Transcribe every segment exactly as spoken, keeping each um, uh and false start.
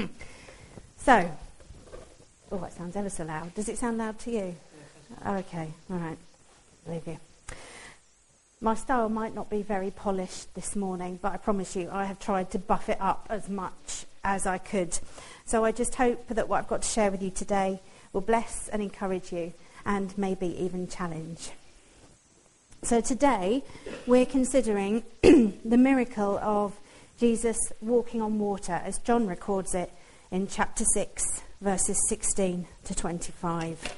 So, oh, that sounds ever so loud. Does it sound loud to you? Oh, okay, all right. Leave you. My style might not be very polished this morning, but I promise you I have tried to buff it up as much as I could. So I just hope that what I've got to share with you today will bless and encourage you and maybe even challenge. So today we're considering the miracle of Jesus walking on water as John records it in chapter six, verses sixteen to twenty-five.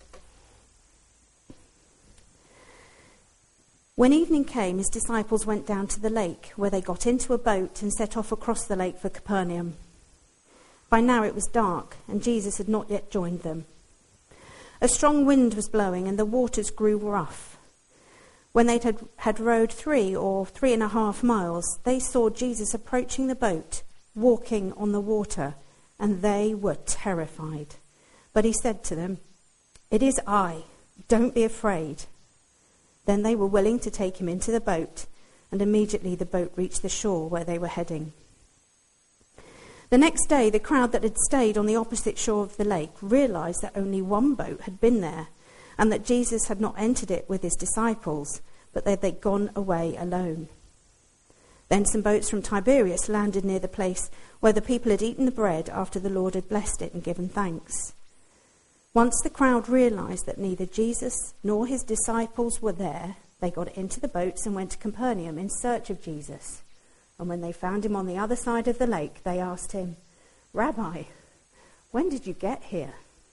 When evening came, his disciples went down to the lake, where they got into a boat and set off across the lake for Capernaum. By now it was dark, and Jesus had not yet joined them. A strong wind was blowing, and the waters grew rough. When they had, had rowed three or three and a half miles, they saw Jesus approaching the boat, walking on the water, and they were terrified. But he said to them, "It is I, don't be afraid." Then they were willing to take him into the boat, and immediately the boat reached the shore where they were heading. The next day, the crowd that had stayed on the opposite shore of the lake realized that only one boat had been there, and that Jesus had not entered it with his disciples, but that they'd gone away alone. Then some boats from Tiberias landed near the place where the people had eaten the bread after the Lord had blessed it and given thanks. Once the crowd realized that neither Jesus nor his disciples were there, they got into the boats and went to Capernaum in search of Jesus. And when they found him on the other side of the lake, they asked him, "Rabbi, when did you get here?"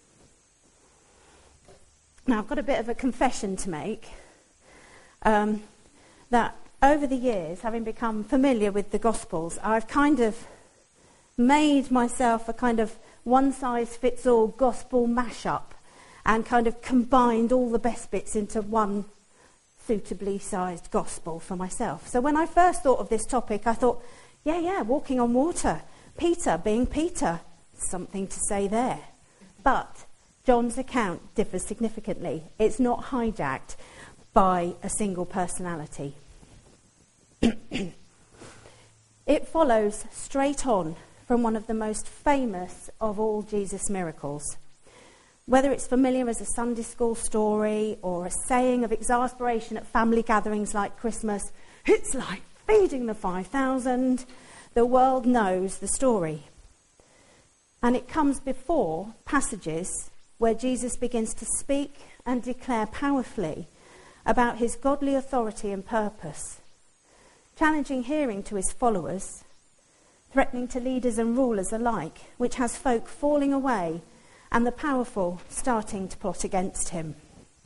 Now, I've got a bit of a confession to make, um, that over the years, having become familiar with the Gospels, I've kind of made myself a kind of one-size-fits-all gospel mashup and kind of combined all the best bits into one suitably sized gospel for myself. So when I first thought of this topic, I thought, yeah, yeah, walking on water, Peter being Peter, something to say there. But John's account differs significantly. It's not hijacked by a single personality. It follows straight on from one of the most famous of all Jesus' miracles. Whether it's familiar as a Sunday school story or a saying of exasperation at family gatherings like Christmas, "It's like feeding the five thousand, the world knows the story. And it comes before passages where Jesus begins to speak and declare powerfully about his godly authority and purpose, challenging hearing to his followers, threatening to leaders and rulers alike, which has folk falling away and the powerful starting to plot against him.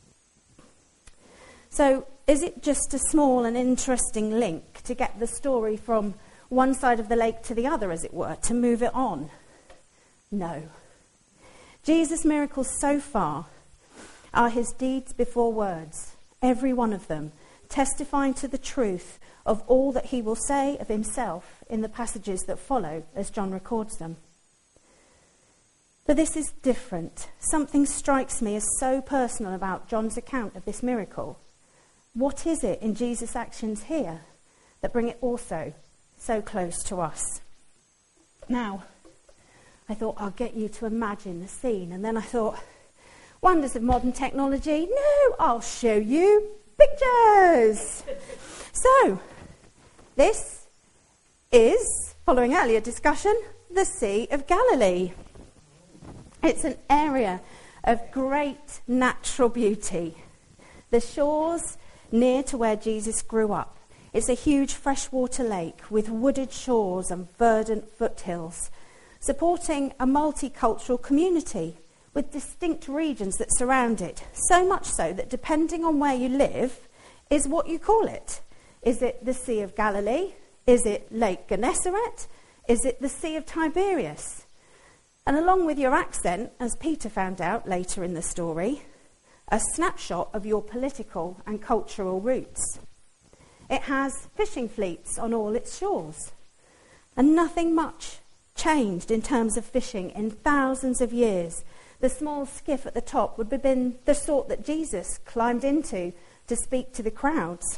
So, is it just a small and interesting link to get the story from one side of the lake to the other, as it were, to move it on? No. Jesus' miracles so far are his deeds before words, every one of them testifying to the truth of all that he will say of himself in the passages that follow as John records them. But this is different. Something strikes me as so personal about John's account of this miracle. What is it in Jesus' actions here that bring it also so close to us? Now, I thought I'll get you to imagine the scene, and then I thought, wonders of modern technology? No, I'll show you pictures. So, this is, following earlier discussion, the Sea of Galilee. It's an area of great natural beauty. The shores near to where Jesus grew up. It's a huge freshwater lake with wooded shores and verdant foothills, supporting a multicultural community with distinct regions that surround it, so much so that depending on where you live is what you call it. Is it the Sea of Galilee? Is it Lake Gennesaret? Is it the Sea of Tiberias? And along with your accent, as Peter found out later in the story, a snapshot of your political and cultural roots. It has fishing fleets on all its shores. And nothing much changed in terms of fishing in thousands of years. The small skiff at the top would have been the sort that Jesus climbed into to speak to the crowds.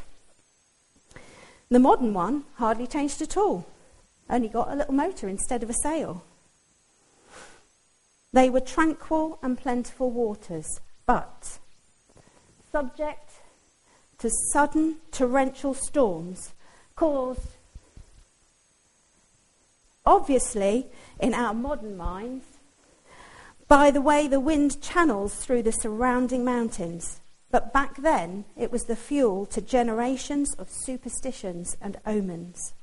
The modern one hardly changed at all, only got a little motor instead of a sail. They were tranquil and plentiful waters, but subject to sudden torrential storms caused, obviously, in our modern minds, by the way the wind channels through the surrounding mountains. But back then, it was the fuel to generations of superstitions and omens.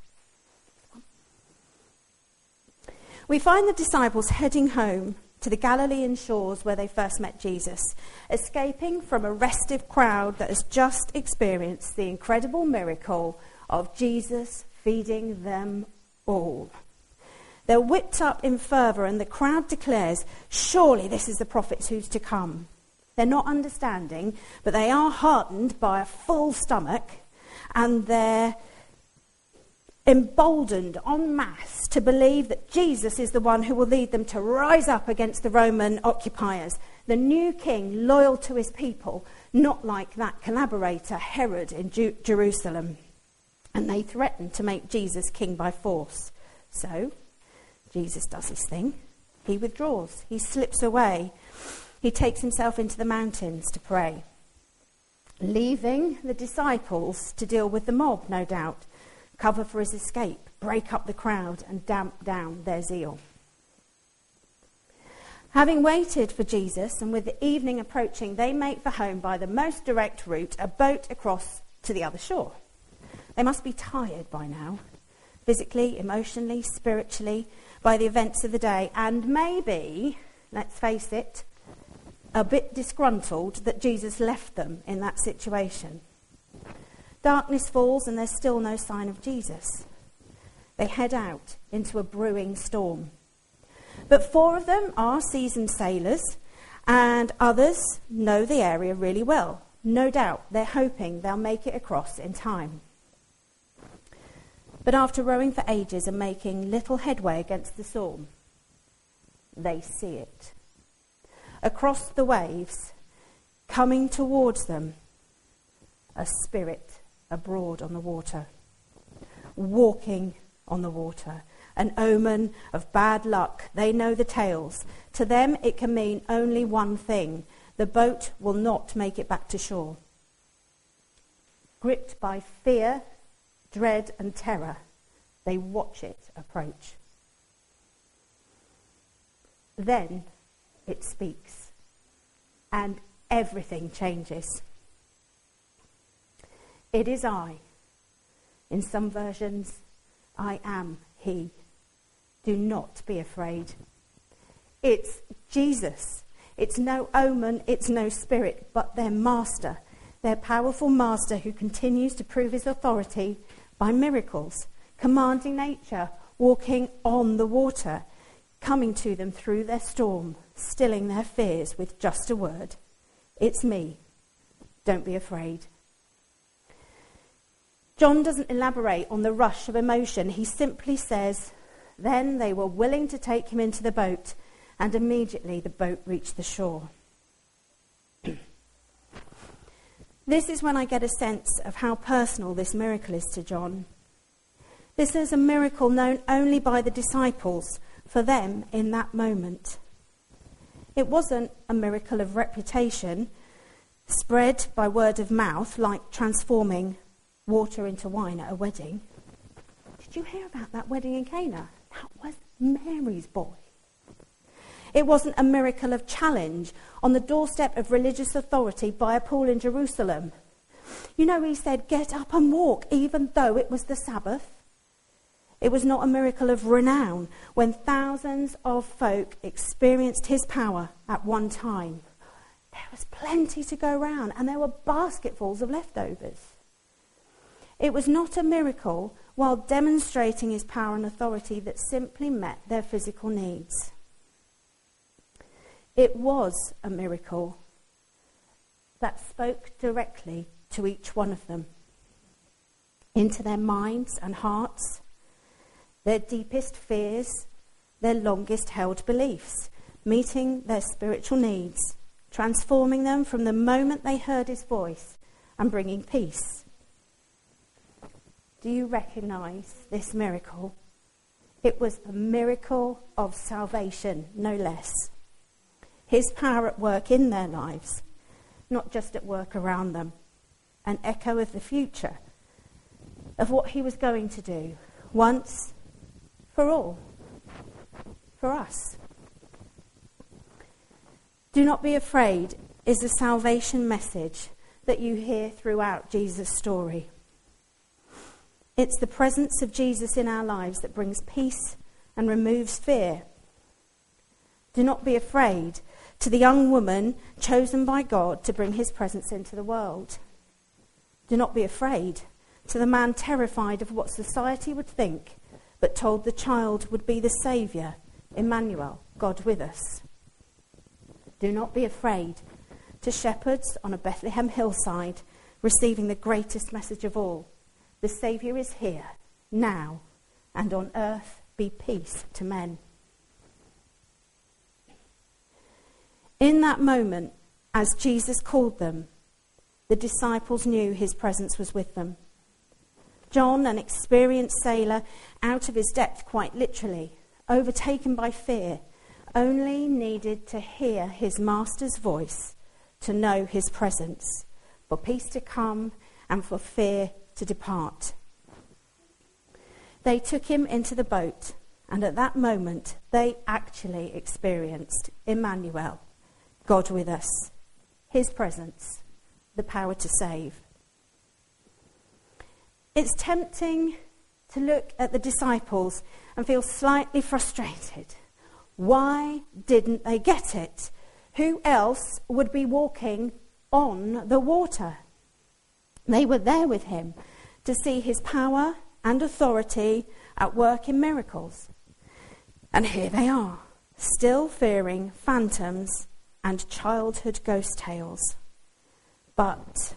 We find the disciples heading home to the Galilean shores where they first met Jesus, escaping from a restive crowd that has just experienced the incredible miracle of Jesus feeding them all. They're whipped up in fervour, and the crowd declares, surely this is the prophet who's to come. They're not understanding, but they are heartened by a full stomach, and they're emboldened en masse to believe that Jesus is the one who will lead them to rise up against the Roman occupiers, the new king loyal to his people, not like that collaborator Herod in Ju- Jerusalem. And they threaten to make Jesus king by force. So Jesus does his thing. He withdraws. He slips away. He takes himself into the mountains to pray, leaving the disciples to deal with the mob, no doubt, cover for his escape, break up the crowd, and damp down their zeal. Having waited for Jesus, and with the evening approaching, they make for home by the most direct route, a boat across to the other shore. They must be tired by now, physically, emotionally, spiritually, by the events of the day, and maybe, let's face it, a bit disgruntled that Jesus left them in that situation. Darkness falls and there's still no sign of Jesus. They head out into a brewing storm. But four of them are seasoned sailors, and others know the area really well. No doubt they're hoping they'll make it across in time. But after rowing for ages and making little headway against the storm, they see it. Across the waves, coming towards them, a spirit abroad on the water, walking on the water, an omen of bad luck. They know the tales. To them, it can mean only one thing: the boat will not make it back to shore. Gripped by fear, dread, and terror, they watch it approach. Then it speaks, and everything changes. It is I. In some versions, I am he. Do not be afraid. It's Jesus. It's no omen, it's no spirit, but their master, their powerful master who continues to prove his authority by miracles, commanding nature, walking on the water, coming to them through their storm, stilling their fears with just a word. It's me. Don't be afraid. John doesn't elaborate on the rush of emotion. He simply says, then they were willing to take him into the boat, and immediately the boat reached the shore. This is when I get a sense of how personal this miracle is to John. This is a miracle known only by the disciples, for them in that moment. It wasn't a miracle of reputation, spread by word of mouth, like transforming water into wine at a wedding. Did you hear about that wedding in Cana? That was Mary's boy. It wasn't a miracle of challenge on the doorstep of religious authority by a pool in Jerusalem. You know, he said, get up and walk, even though it was the Sabbath. It was not a miracle of renown when thousands of folk experienced his power at one time. There was plenty to go round, and there were basketfuls of leftovers. It was not a miracle while demonstrating his power and authority that simply met their physical needs. It was a miracle that spoke directly to each one of them, into their minds and hearts, their deepest fears, their longest held beliefs, meeting their spiritual needs, transforming them from the moment they heard his voice and bringing peace. Do you recognize this miracle? It was a miracle of salvation, no less. his power at work in their lives, not just at work around them. An echo of the future, of what he was going to do once for all, for us. Do not be afraid is the salvation message that you hear throughout Jesus' story. It's the presence of Jesus in our lives that brings peace and removes fear. Do not be afraid to the young woman chosen by God to bring his presence into the world. Do not be afraid to the man terrified of what society would think, but told the child would be the Saviour, Emmanuel, God with us. Do not be afraid to shepherds on a Bethlehem hillside receiving the greatest message of all. The Saviour is here, now, and on earth be peace to men. In that moment, as Jesus called them, the disciples knew his presence was with them. John, an experienced sailor, out of his depth quite literally, overtaken by fear, only needed to hear his master's voice to know his presence, for peace to come and for fear to depart. They took him into the boat, and at that moment they actually experienced Emmanuel, God with us, his presence, the power to save. It's tempting to look at the disciples and feel slightly frustrated. Why didn't they get it? Who else would be walking on the water? They were there with him to see his power and authority at work in miracles. And here they are, still fearing phantoms and childhood ghost tales. But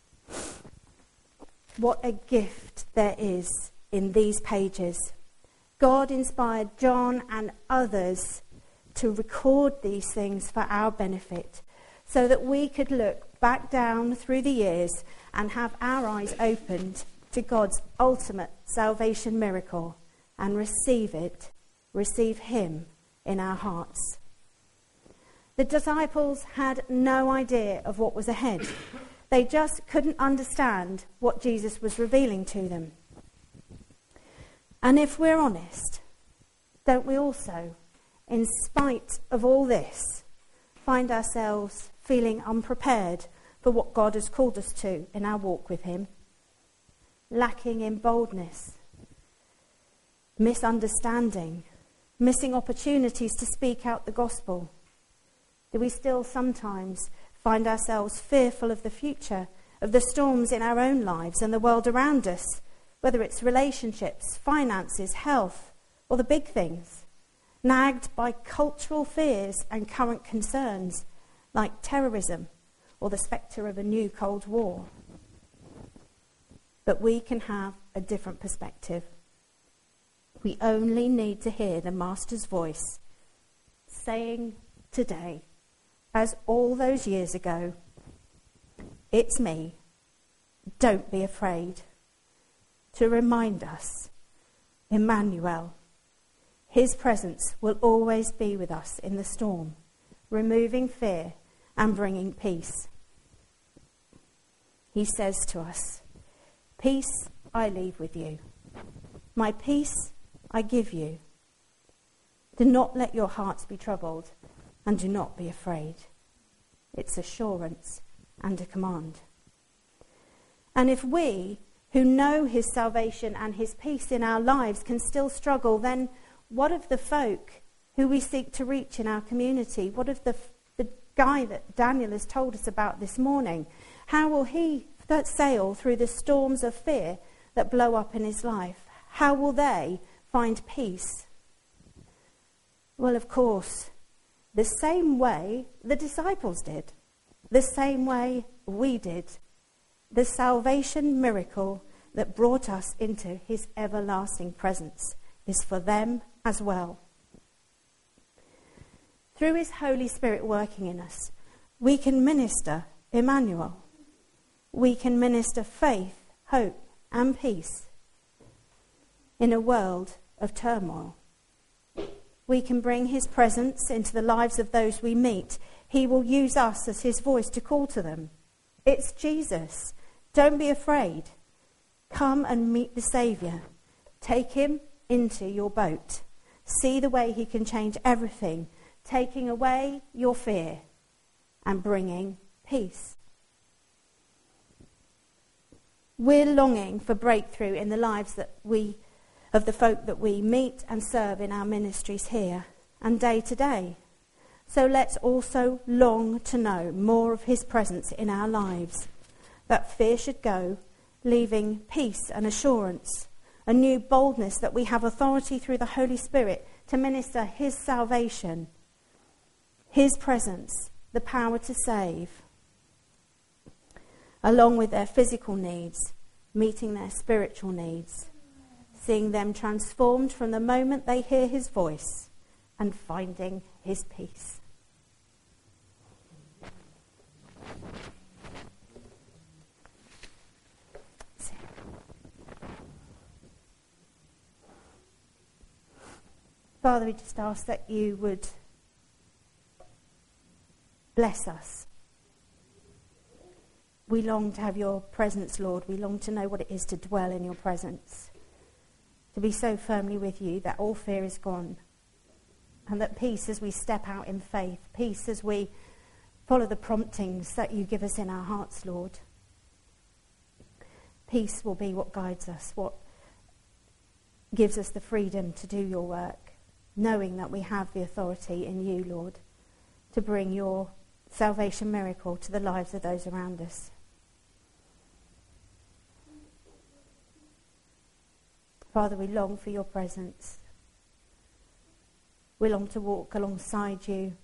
what a gift there is in these pages. God inspired John and others to record these things for our benefit, so that we could look back down through the years and have our eyes opened to God's ultimate salvation miracle and receive it, receive him in our hearts. The disciples had no idea of what was ahead. They just couldn't understand what Jesus was revealing to them. And if we're honest, don't we also, in spite of all this, find ourselves feeling unprepared for what God has called us to in our walk with him? Lacking in boldness, misunderstanding, missing opportunities to speak out the gospel? Do we still sometimes find ourselves fearful of the future, of the storms in our own lives and the world around us, whether it's relationships, finances, health, or the big things, nagged by cultural fears and current concerns like terrorism or the spectre of a new Cold War? But we can have a different perspective. We only need to hear the Master's voice saying today, as all those years ago, "It's me, don't be afraid," to remind us, Emmanuel, his presence will always be with us in the storm, removing fear and bringing peace. He says to us, "Peace I leave with you. My peace I give you. Do not let your hearts be troubled, and do not be afraid." It's assurance and a command. And if we, who know his salvation and his peace in our lives, can still struggle, then what of the folk who we seek to reach in our community? What of the, the guy that Daniel has told us about this morning? How will he sail through the storms of fear that blow up in his life? How will they find peace? Well, of course, the same way the disciples did, the same way we did. The salvation miracle that brought us into his everlasting presence is for them as well. Through his Holy Spirit working in us, we can minister Emmanuel. We can minister faith, hope, and peace in a world of turmoil. we can bring his presence into the lives of those we meet. He will use us as his voice to call to them. It's Jesus. Don't be afraid. Come and meet the Saviour. Take him into your boat. See the way he can change everything, taking away your fear and bringing peace. We're longing for breakthrough in the lives that we, of the folk that we meet and serve in our ministries here and day to day. So let's also long to know more of his presence in our lives, that fear should go, leaving peace and assurance, a new boldness that we have authority through the Holy Spirit to minister his salvation, his presence, the power to save, along with their physical needs, meeting their spiritual needs, seeing them transformed from the moment they hear his voice and finding his peace. Father, we just ask that you would bless us. We long to have your presence, Lord. We long to know what it is to dwell in your presence, to be so firmly with you that all fear is gone, and that peace as we step out in faith, peace as we follow the promptings that you give us in our hearts, Lord. Peace will be what guides us, what gives us the freedom to do your work, knowing that we have the authority in you, Lord, to bring your salvation miracle to the lives of those around us. Father, we long for your presence. We long to walk alongside you,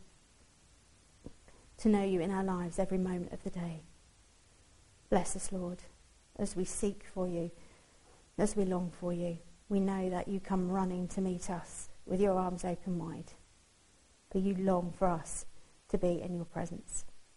to know you in our lives every moment of the day. Bless us, Lord, as we seek for you, as we long for you. We know that you come running to meet us with your arms open wide, for you long for us to be in your presence.